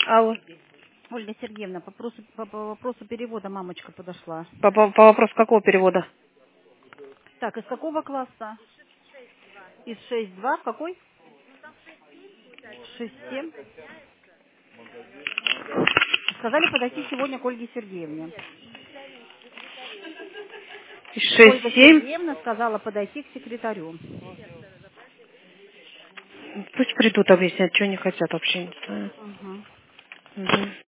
Алло. Ольга Сергеевна, по вопросу перевода мамочка подошла. По вопросу какого перевода? Так, из какого класса? Из 6.2, какой? 6.7. Сказали подойти сегодня к Ольге Сергеевне. Ольга 6-7. Сергеевна сказала подойти к секретарю. Пусть придут объяснять, что они хотят вообще, не знаю. Угу. Угу.